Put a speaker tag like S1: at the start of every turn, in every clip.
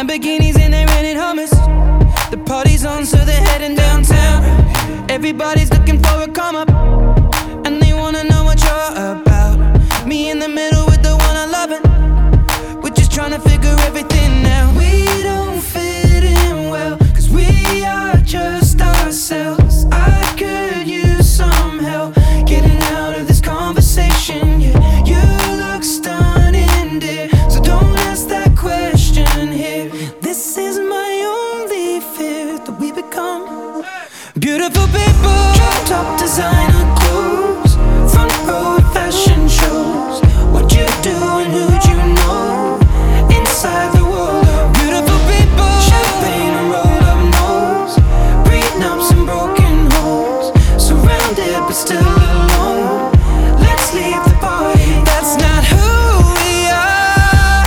S1: Lamborghinis and they're renting hummus. The party's on, so they're heading downtown. Everybody's looking for a come up, and they wanna know what you're about. Me in the middle with the one I love it. We're just trying to figure everything out. We don't fit in well, cause we are just ourselves. I could use some help getting out of this conversation. Yeah, you look stunning, dear, so don't ask that question here. This is my only fear, that we become beautiful people. Drop top designer clothes, front row at fashion shows. What you do and who'd you know? Inside the world of beautiful people. Champagne and rolled up nose, prenups and broken homes. Surrounded but still alone. Let's leave the party. That's not who we are.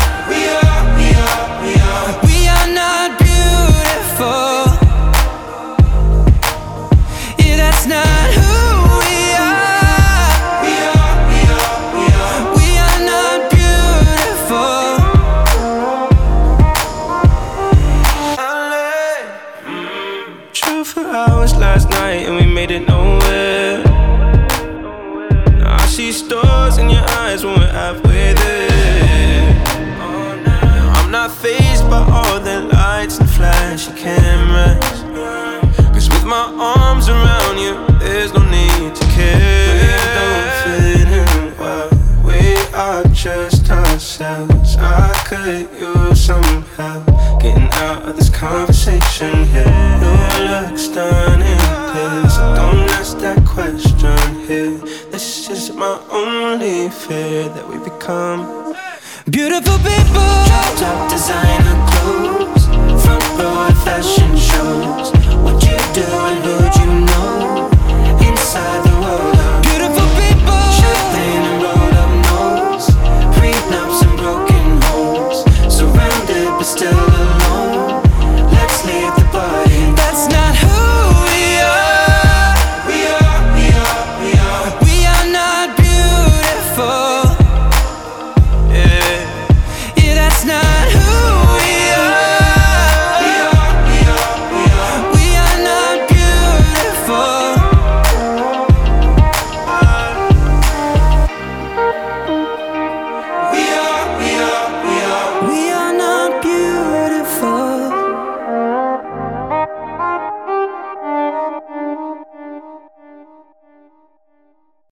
S1: We are not beautiful. Yeah, that's not who we are. We are not beautiful. True for hours last night and we made it nowhere. Now I see stars in your eyes when we're halfway there. Now I'm not fazed by all the lights and flashy cameras, cause with my arms around you, there's no need to care. We don't fit in well, we are just ourselves. I could use some help getting out of this conversation here. You look stunning, please, so don't ask that question here. This is my only fear, that we become beautiful people. Drop top designer clothes, front row at fashion shows. What you do and who'd you know?